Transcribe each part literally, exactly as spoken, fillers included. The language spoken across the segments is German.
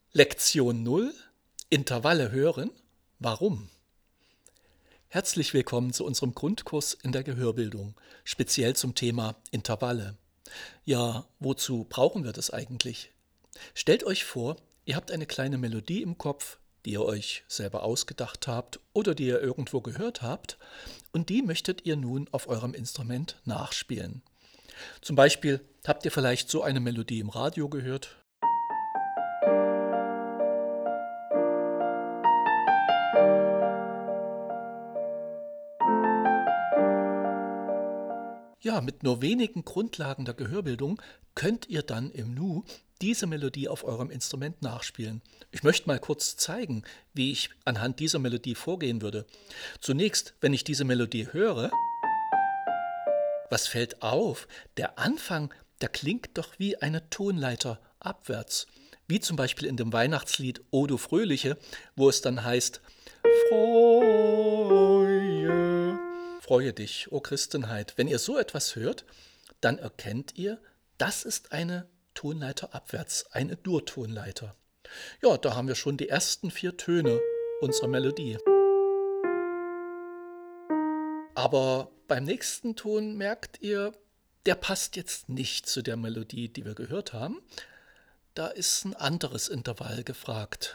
Lektion null: Intervalle hören. Warum? Herzlich willkommen zu unserem Grundkurs in der Gehörbildung, speziell zum Thema Intervalle. Ja, wozu brauchen wir das eigentlich? Stellt euch vor, ihr habt eine kleine Melodie im Kopf, die ihr euch selber ausgedacht habt oder die ihr irgendwo gehört habt, und die möchtet ihr nun auf eurem Instrument nachspielen. Zum Beispiel habt ihr vielleicht so eine Melodie im Radio gehört. Ja, mit nur wenigen Grundlagen der Gehörbildung könnt ihr dann im Nu diese Melodie auf eurem Instrument nachspielen. Ich möchte mal kurz zeigen, wie ich anhand dieser Melodie vorgehen würde. Zunächst, wenn ich diese Melodie höre, was fällt auf? Der Anfang, der klingt doch wie eine Tonleiter abwärts. Wie zum Beispiel in dem Weihnachtslied O du Fröhliche, wo es dann heißt: Freue, freue dich, o Christenheit. Wenn ihr so etwas hört, dann erkennt ihr, das ist eine Tonleiter abwärts, eine Dur-Tonleiter. Ja, da haben wir schon die ersten vier Töne unserer Melodie. Aber beim nächsten Ton merkt ihr, der passt jetzt nicht zu der Melodie, die wir gehört haben. Da ist ein anderes Intervall gefragt.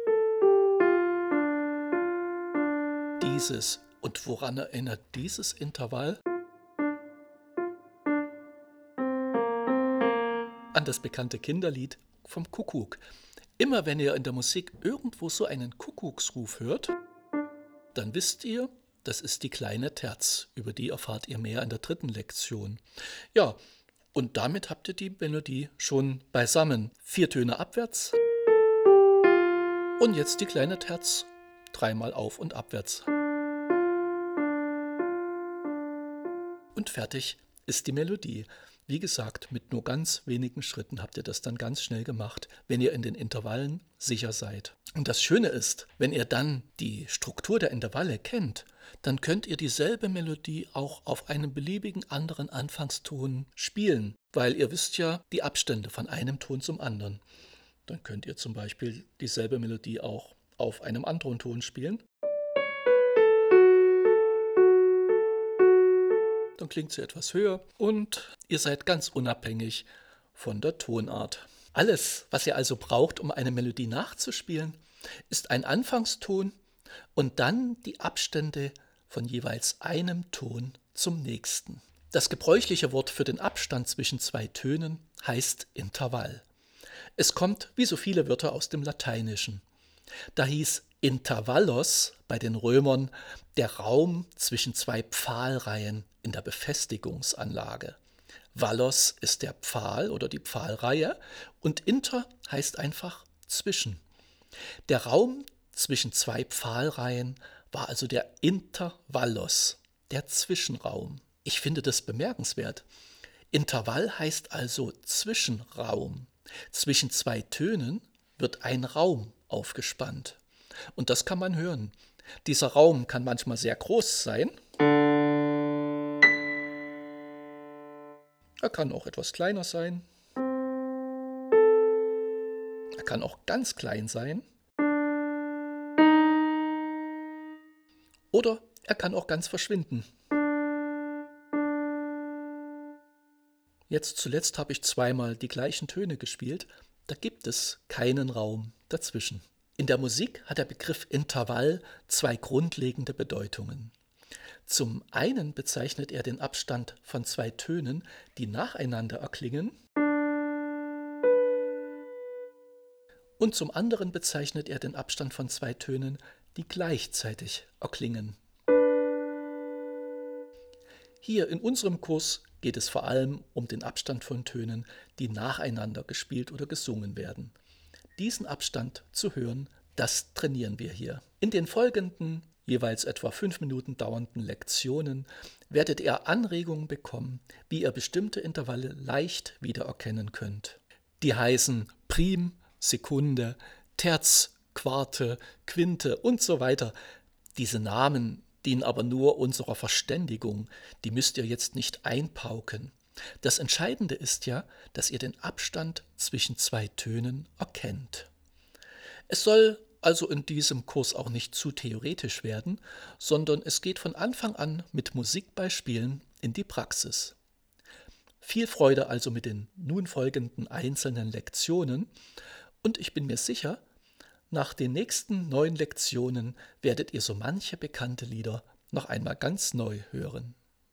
Dieses. Und woran erinnert dieses Intervall? An das bekannte Kinderlied vom Kuckuck. Immer wenn ihr in der Musik irgendwo so einen Kuckucksruf hört, dann wisst ihr, das ist die kleine Terz. Über die erfahrt ihr mehr in der dritten Lektion. Ja, und damit habt ihr die Melodie schon beisammen. Vier Töne abwärts und jetzt die kleine Terz. Dreimal auf und abwärts. Und fertig ist die Melodie. Wie gesagt, mit nur ganz wenigen Schritten habt ihr das dann ganz schnell gemacht, wenn ihr in den Intervallen sicher seid. Und das Schöne ist, wenn ihr dann die Struktur der Intervalle kennt, dann könnt ihr dieselbe Melodie auch auf einem beliebigen anderen Anfangston spielen, weil ihr wisst ja die Abstände von einem Ton zum anderen. Dann könnt ihr zum Beispiel dieselbe Melodie auch auf einem anderen Ton spielen. Dann klingt sie etwas höher und ihr seid ganz unabhängig von der Tonart. Alles, was ihr also braucht, um eine Melodie nachzuspielen, ist ein Anfangston und dann die Abstände von jeweils einem Ton zum nächsten. Das gebräuchliche Wort für den Abstand zwischen zwei Tönen heißt Intervall. Es kommt, wie so viele Wörter, aus dem Lateinischen. Da hieß Intervallos bei den Römern der Raum zwischen zwei Pfahlreihen in der Befestigungsanlage. Vallos ist der Pfahl oder die Pfahlreihe und inter heißt einfach zwischen. Der Raum zwischen zwei Pfahlreihen war also der Intervallos, der Zwischenraum. Ich finde das bemerkenswert. Intervall heißt also Zwischenraum. Zwischen zwei Tönen wird ein Raum aufgespannt. Und das kann man hören. Dieser Raum kann manchmal sehr groß sein. Er kann auch etwas kleiner sein. Er kann auch ganz klein sein. Oder er kann auch ganz verschwinden. Jetzt zuletzt habe ich zweimal die gleichen Töne gespielt. Da gibt es keinen Raum dazwischen. In der Musik hat der Begriff Intervall zwei grundlegende Bedeutungen. Zum einen bezeichnet er den Abstand von zwei Tönen, die nacheinander erklingen, und zum anderen bezeichnet er den Abstand von zwei Tönen, die gleichzeitig erklingen. Hier in unserem Kurs geht es vor allem um den Abstand von Tönen, die nacheinander gespielt oder gesungen werden. Diesen Abstand zu hören, das trainieren wir hier. In den folgenden, jeweils etwa fünf Minuten dauernden Lektionen werdet ihr Anregungen bekommen, wie ihr bestimmte Intervalle leicht wiedererkennen könnt. Die heißen Prim, Sekunde, Terz, Quarte, Quinte und so weiter. Diese Namen dienen aber nur unserer Verständigung, die müsst ihr jetzt nicht einpauken. Das Entscheidende ist ja, dass ihr den Abstand zwischen zwei Tönen erkennt. Es soll also in diesem Kurs auch nicht zu theoretisch werden, sondern es geht von Anfang an mit Musikbeispielen in die Praxis. Viel Freude also mit den nun folgenden einzelnen Lektionen und ich bin mir sicher, nach den nächsten neun Lektionen werdet ihr so manche bekannte Lieder noch einmal ganz neu hören.